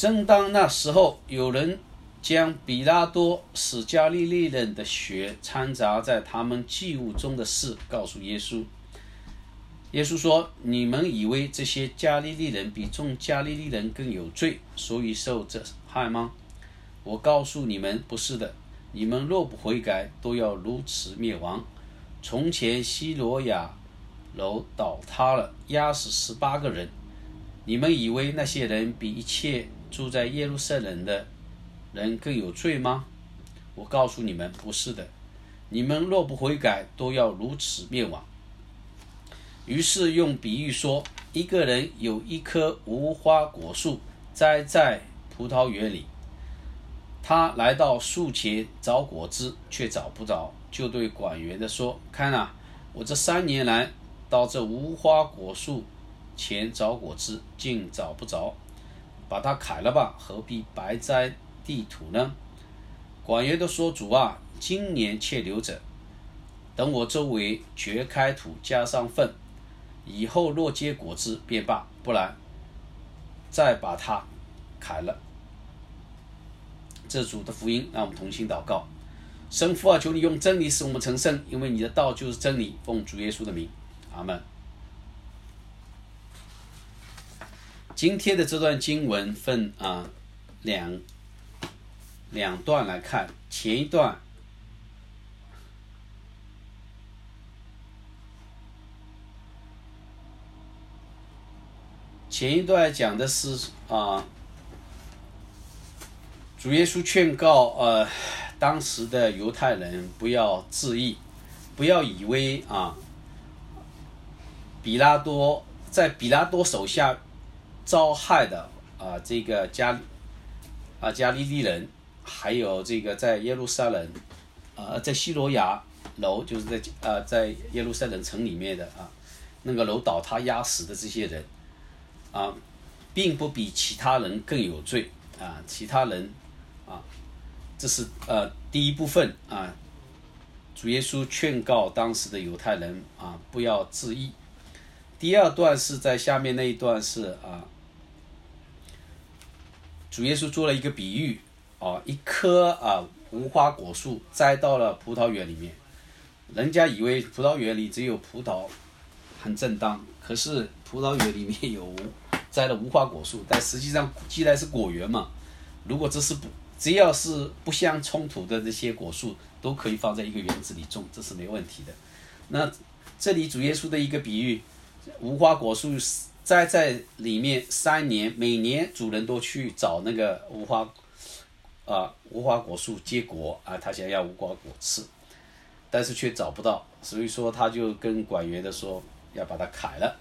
正当那时候，有人将比拉多使加利利人的血掺杂在他们祭物中的事告诉耶稣。耶稣说：“你们以为这些加利利人比众加利利人更有罪，所以受这害吗？我告诉你们，不是的。你们若不悔改，都要如此灭亡。从前西罗亚楼倒塌了，压死18个人。你们以为那些人比一切住在耶路撒冷的人更有罪吗？我告诉你们，不是的。你们若不悔改，都要如此灭亡。”于是用比喻说，一个人有一棵无花果树栽在葡萄园里，他来到树前找果子，却找不着，就对管园的说：“看啊，我这3年来到这无花果树前找果子，竟找不着，把它砍了吧，何必白栽地土呢？”管园的说：“主啊，今年且留着，等我周围掘开土，加上粪，以后若结果子便罢，不然再把它砍了。”这是主的福音，让我们同心祷告。圣父啊，求你用真理使我们成圣，因为你的道就是真理。奉主耶稣的名，阿们。今天的这段经文分两段来看。前一段讲的是主耶稣劝告当时的犹太人不要自义，不要以为比拉多手下遭害的这个加利利人，还有这个在耶路撒冷在西罗亚楼，就是在耶路撒冷城里面的那个楼倒塌压死的这些人并不比其他人更有罪其他人这是第一部分主耶稣劝告当时的犹太人不要自义。第二段是在下面那一段是主耶稣做了一个比喻一棵无花果树栽到了葡萄园里面，人家以为葡萄园里只有葡萄很正当，可是葡萄园里面有栽了无花果树，但实际上既然是果园嘛，如果只要是不相冲突的这些果树都可以放在一个园子里种，这是没问题的。那这里主耶稣的一个比喻，无花果树栽在里面3年，每年主人都去找那个无花果树结果他想要无花果吃，但是却找不到，所以说他就跟管园的说要把它砍了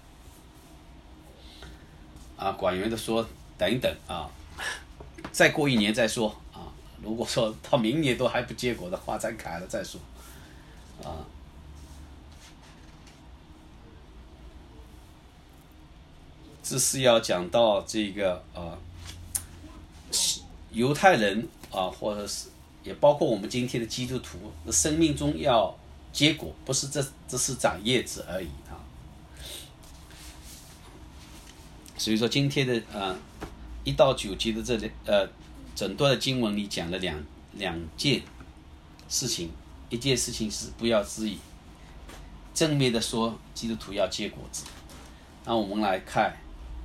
管园的说等一等再过1年再说如果说到明年都还不结果的话，再砍了再说这是要讲到这个犹太人或者是也包括我们今天的基督徒的生命中要结果，不是这是长叶子而已所以说今天的1到9节的整段的经文里讲了两件事情。一件事情是不要自义，正面的说基督徒要结果子。那我们来看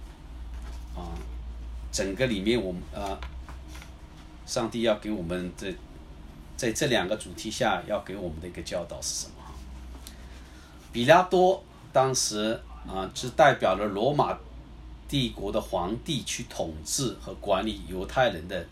整个里面我们上帝要给我们在这2个主题下要给我们的一个教导是什么？比拉多当时是代表了罗马帝国的皇帝去统治和管理犹太人的。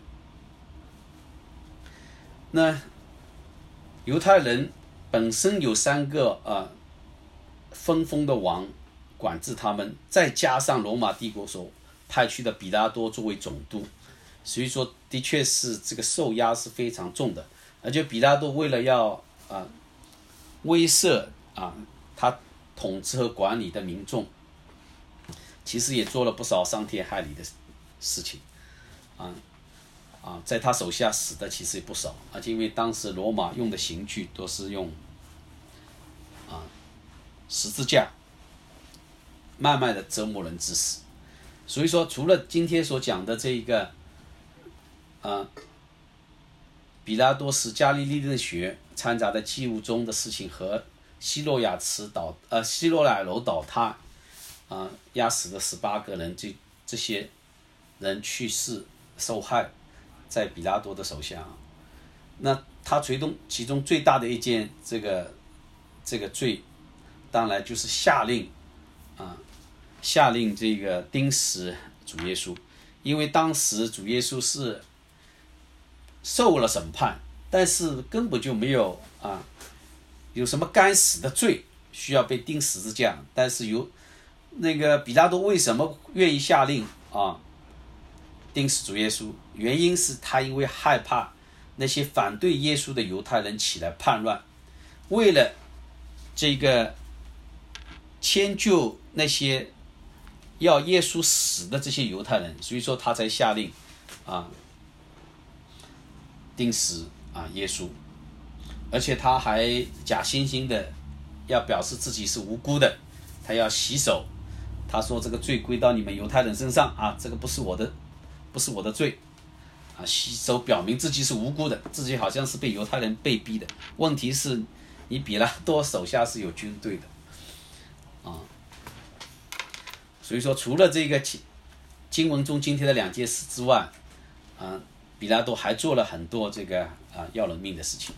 那犹太人本身有3个分封的王管制他们，再加上罗马帝国所派去的比拉多作为总督，所以说的确是这个受压是非常重的。而且比拉多为了要威慑他统治和管理的民众，其实也做了不少伤天害理的事情在他手下死的其实也不少，而且因为当时罗马用的刑具都是用十字架慢慢的折磨人致死。所以说除了今天所讲的这个比拉多使加利利人的血掺杂在祭物中的事情和希罗亚楼倒塌，压死了18个人，这些人去世受害在比拉多的手下。那他其中最大的一件这个罪，当然就是下令这个钉死主耶稣，因为当时主耶稣是受了审判，但是根本就没有有什么该死的罪需要被钉十字架。但是那个比拉多为什么愿意下令钉死主耶稣？原因是他因为害怕那些反对耶稣的犹太人起来叛乱，为了这个迁就那些要耶稣死的这些犹太人，所以说他才下令钉死耶稣。而且他还假惺惺的要表示自己是无辜的，他要洗手，他说这个罪归到你们犹太人身上这个不是我的罪洗手表明自己是无辜的，自己好像是被犹太人被逼的。问题是你比拉多手下是有军队的所以说除了这个经文中今天的2件事之外比拉多还做了很多这个要人命的事情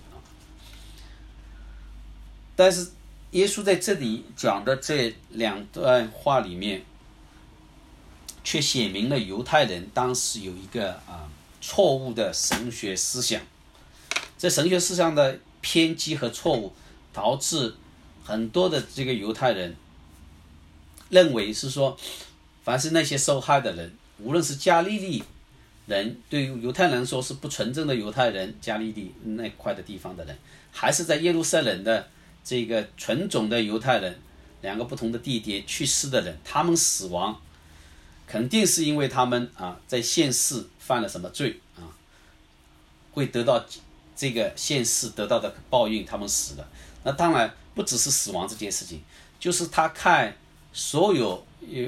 但是耶稣在这里讲的这2段话里面，却写明了犹太人当时有一个错误的神学思想。这神学思想的偏激和错误，导致很多的这个犹太人认为是说，凡是那些受害的人，无论是加利利人，对于犹太人说是不纯正的犹太人，加利利那块的地方的人，还是在耶路撒冷的这个纯种的犹太人，2个不同的地点去世的人，他们死亡肯定是因为他们在现世犯了什么罪会得到这个现世得到的报应，他们死了。那当然不只是死亡这件事情，就是他看所有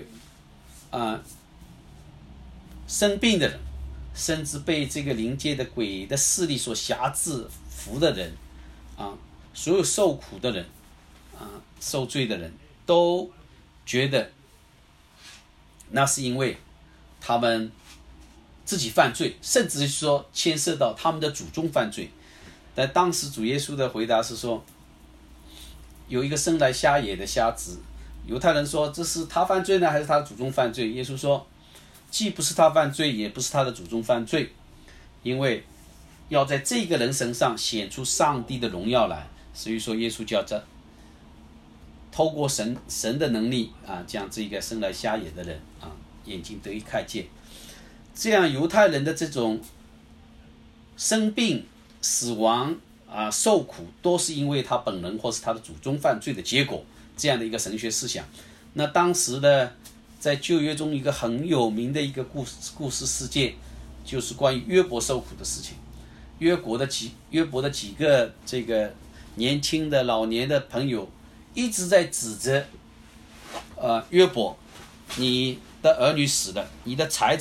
生病的人，甚至被这个灵界的鬼的势力所辖制服的人所有受苦的人受罪的人，都觉得那是因为他们自己犯罪，甚至说牵涉到他们的祖宗犯罪。但当时主耶稣的回答是说，有一个生来瞎眼的瞎子，犹太人说这是他犯罪呢，还是他的祖宗犯罪？耶稣说既不是他犯罪，也不是他的祖宗犯罪，因为要在这个人身上显出上帝的荣耀来。所以说耶稣就要透过神的能力将这个生来瞎眼的人眼睛得以看见。这样犹太人的这种生病死亡受苦，都是因为他本人或是他的祖宗犯罪的结果，这样的一个神学思想。那当时的在旧约中一个很有名的一个故事事件，就是关于约伯受苦的事情。约伯的几个这个年轻的老年的朋友一直在指责约伯，你的儿女死了，你的财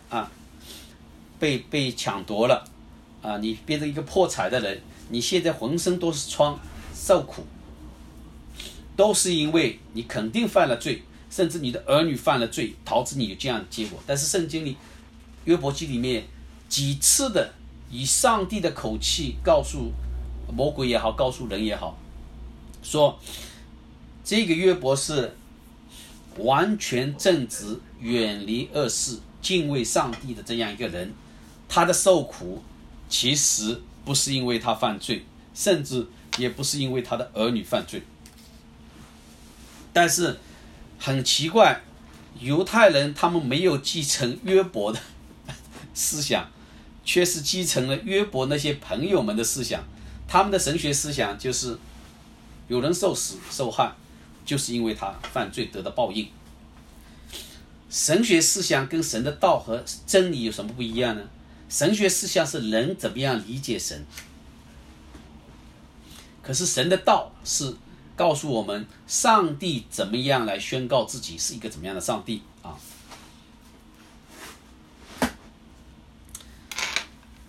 被抢夺了你变成一个破财的人，你现在浑身都是疮，受苦，都是因为你肯定犯了罪，甚至你的儿女犯了罪，导致你有这样的结果。但是圣经里约伯记里面几次的以上帝的口气告诉魔鬼也好，告诉人也好，说这个约伯是完全正直，远离恶事，敬畏上帝的这样一个人。他的受苦其实不是因为他犯罪，甚至也不是因为他的儿女犯罪。但是很奇怪，犹太人他们没有继承约伯的思想，却是继承了约伯那些朋友们的思想。他们的神学思想就是有人受死受害，就是因为他犯罪得到报应。神学思想跟神的道和真理有什么不一样呢？神学思想是人怎么样理解神，可是神的道是告诉我们上帝怎么样来宣告自己是一个怎么样的上帝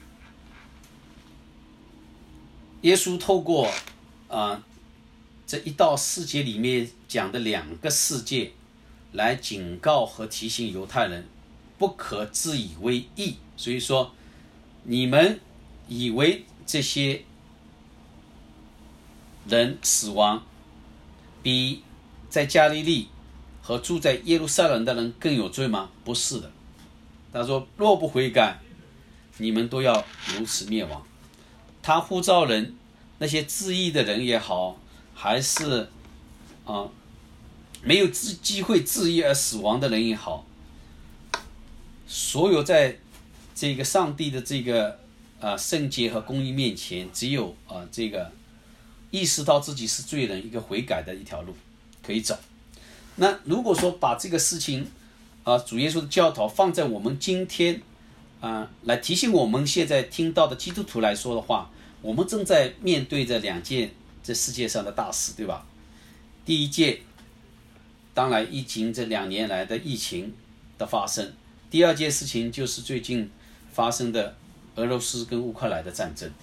耶稣透过这一到4节里面讲的2个世界，来警告和提醒犹太人不可自以为义。所以说，你们以为这些人死亡比在加利利和住在耶路撒冷的人更有罪吗？不是的。他说，若不悔改，你们都要如此灭亡。他呼召人，那些自义的人也好，还是没有机会自义而死亡的人也好，所有在这个上帝的这个圣洁和公义面前，只有这个意识到自己是罪人，一个悔改的一条路可以走。那如果说把这个事情主耶稣的教导放在我们今天来提醒我们现在听到的基督徒来说的话，我们正在面对着2件这世界上的大事，对吧？第一件，当然疫情这2年来的疫情的发生；第二件事情就是最近发生的俄罗斯跟乌克兰的战争。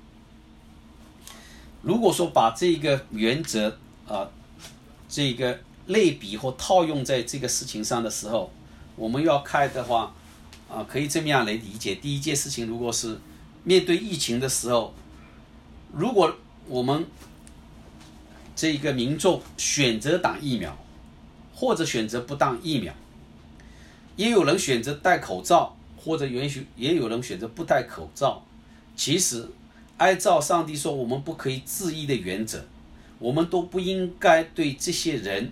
如果说把这个原则这个类比或套用在这个事情上的时候，我们要看的话可以这么样来理解。第一件事情，如果是面对疫情的时候，如果我们这个民众选择打疫苗，或者选择不打疫苗，也有人选择戴口罩，或者也有人选择不戴口罩。其实按照上帝说我们不可以自义的原则，我们都不应该对这些人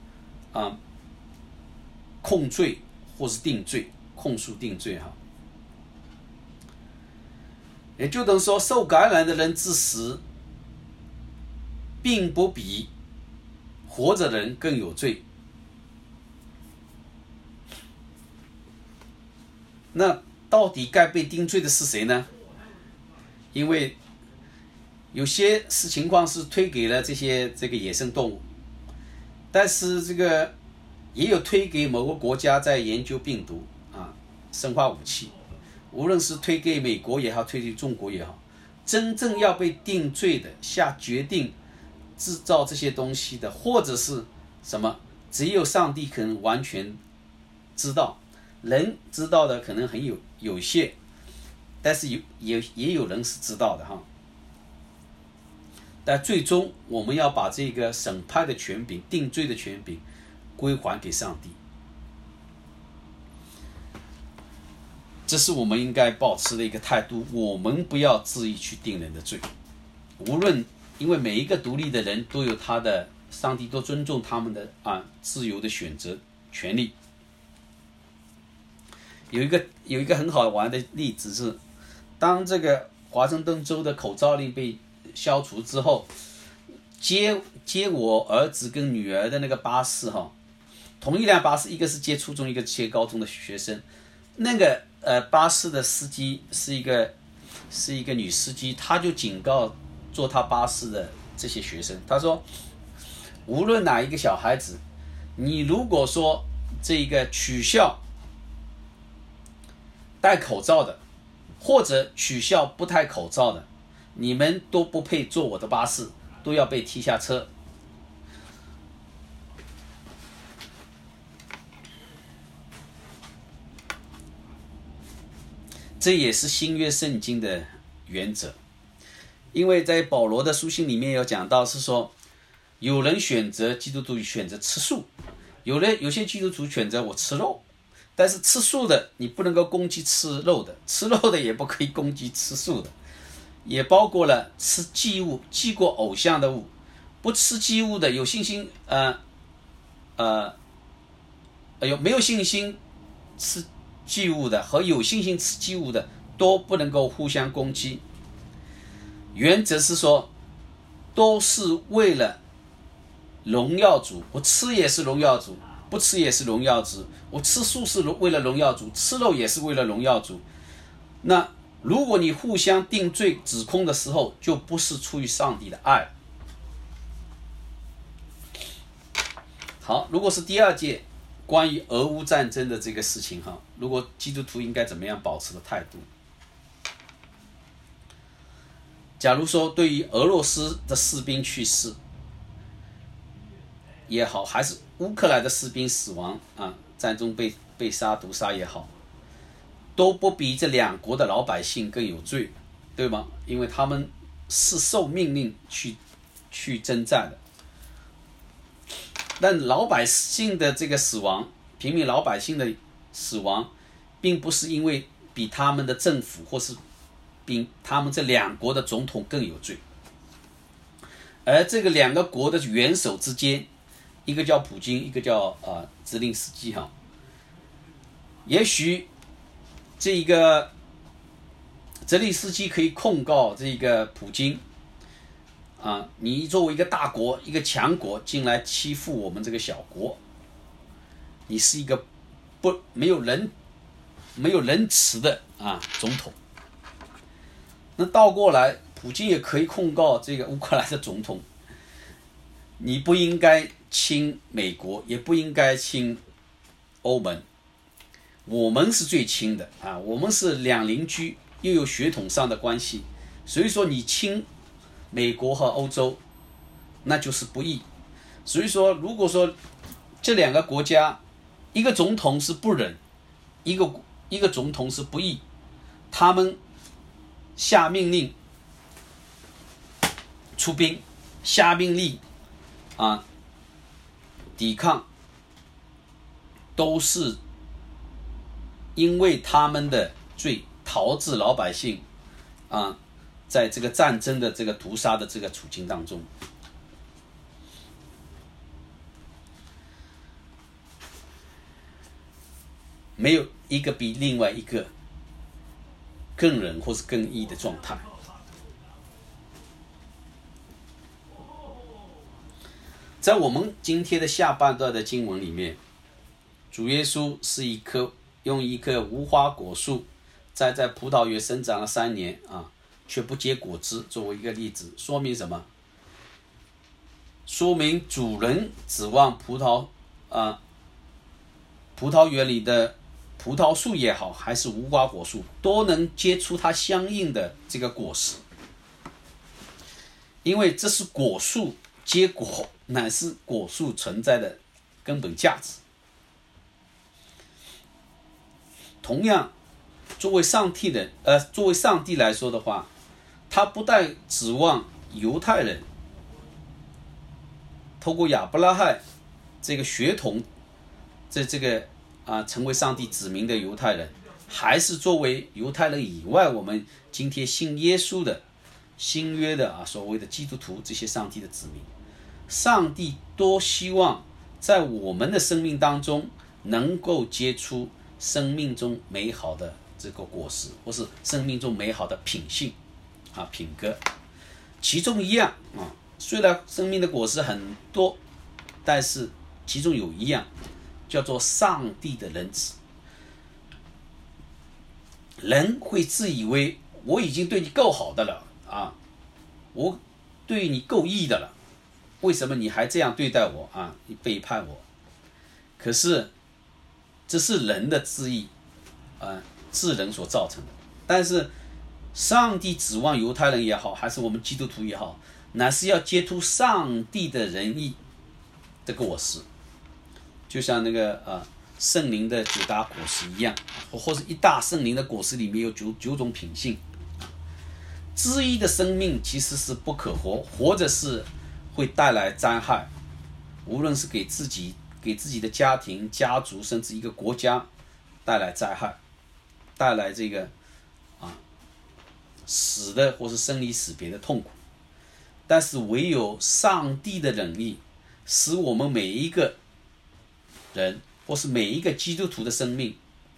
控罪或是定罪，控诉定罪也就等于说，受感染的人致死并不比活着的人更有罪。那到底该被定罪的是谁呢？因为有些情况是推给了这个野生动物，但是这个也有推给某个国家在研究病毒生化武器，无论是推给美国也好，推给中国也好，真正要被定罪的，下决定制造这些东西的，或者是什么，只有上帝可能完全知道，人知道的可能很有限，但是也有人是知道的但最终我们要把这个审判的权柄、定罪的权柄归还给上帝。这是我们应该保持的一个态度，我们不要自意去定人的罪。无论，因为每一个独立的人都有他的，上帝都尊重他们的自由的选择权利。有一个很好玩的例子是，当这个华盛顿州的口罩令被消除之后，接我儿子跟女儿的那个巴士同一辆巴士，一个是接初中，一个接高中的学生。那个巴士的司机是一个女司机，她就警告坐她巴士的这些学生，她说，无论哪一个小孩子，你如果说这个取笑戴口罩的，或者取笑不戴口罩的，你们都不配坐我的巴士，都要被踢下车。这也是新约圣经的原则，因为在保罗的书信里面有讲到，是说有人选择，基督徒选择吃素，有些基督徒选择我吃肉，但是吃素的你不能够攻击吃肉的，吃肉的也不可以攻击吃素的，也包括了吃祭物、祭过偶像的物，不吃祭物的，有信心没有信心吃祭物的和有信心吃祭物的都不能够互相攻击。原则是说，都是为了荣耀主，我吃也是荣耀主，不吃也是荣耀主，我吃素是为了荣耀主，吃肉也是为了荣耀主。那如果你互相定罪指控的时候，就不是出于上帝的爱。好，如果是第二届关于俄乌战争的这个事情如果基督徒应该怎么样保持的态度？ 假如说对于俄罗斯的士兵去世也好，还是乌克兰的士兵死亡战中被毒杀也好，都不比这两国的老百姓更有罪，对吗？因为他们是受命令去征战的。但老百姓的这个死亡，平民老百姓的死亡，并不是因为比他们的政府或是比他们这两国的总统更有罪，而这个两个国的元首之间，一个叫普京，一个叫泽连斯基也许这个泽连斯基可以控告这个普京你作为一个大国，一个强国进来欺负我们这个小国，你是一个没有仁慈的总统。那倒过来，普京也可以控告这个乌克兰的总统，你不应该亲美国，也不应该亲欧盟，我们是最亲的我们是两邻居，又有血统上的关系，所以说你亲美国和欧洲，那就是不义。所以说，如果说这两个国家，一个总统是不仁，一个总统是不义，他们下命令出兵，下命令抵抗，都是因为他们的罪导致老百姓在这个战争的这个屠杀的这个处境当中。没有一个比另外一个更仁或是更义的状态。在我们今天的下半段的经文里面，主耶稣是用一棵无花果树栽在葡萄园生长了3年却不结果子作为一个例子，说明什么？说明主人指望葡萄园里的葡萄树也好，还是无花果树，都能结出它相应的这个果实，因为这是果树结果，乃是果树存在的根本价值。同样，作为上帝来说的话，他不但指望犹太人透过亚伯拉罕这个血统，这个成为上帝子民的犹太人，还是作为犹太人以外，我们今天信耶稣的新约的所谓的基督徒，这些上帝的子民，上帝多希望在我们的生命当中能够结出生命中美好的这个果实，或是生命中美好的品性品格。其中一样虽然生命的果实很多，但是其中有一样叫做上帝的仁慈。人会自以为我已经对你够好的了我对你够义的了，为什么你还这样对待我你背叛我？可是这是人的自义自人所造成的。但是上帝指望犹太人也好，还是我们基督徒也好，乃是要结出上帝的仁义的果实，就像那个圣灵的9大果实一样，或是一大圣灵的果实里面有九种品性。自义的生命其实是不可活，活着是会带来灾害，无论是给自己的家庭、家族，甚至一个国家带来灾害，带来这个死的或是生离死别的痛苦。但是唯有上帝的仁义，使我们每一个人或是每一个基督徒的生命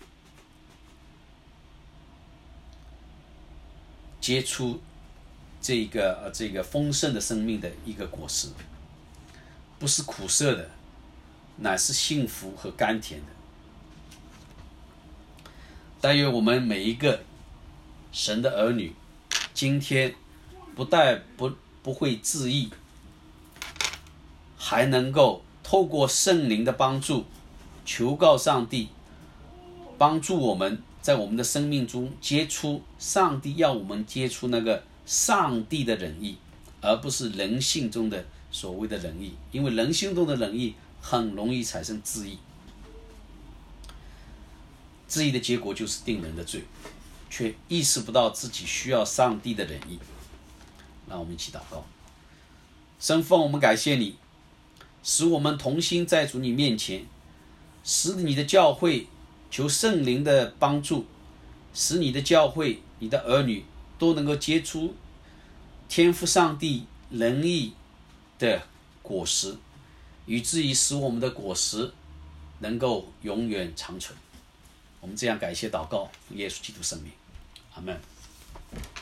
结出这个丰盛的生命的一个果实，不是苦涩的，乃是幸福和甘甜的。但愿我们每一个神的儿女，今天不但不会自义，还能够透过圣灵的帮助，求告上帝帮助我们在我们的生命中结出上帝要我们结出那个上帝的仁义，而不是人性中的所谓的仁义，因为人性中的仁义很容易产生自义，自义的结果就是定人的罪，却意识不到自己需要上帝的仁义。让我们一起祷告。神父，我们感谢你，使我们同心在主你面前，使你的教会求圣灵的帮助，使你的教会你的儿女都能够结出天父上帝仁义的果实，以至于使我们的果实能够永远长存。我们这样感谢祷告，奉耶稣基督圣名，阿们。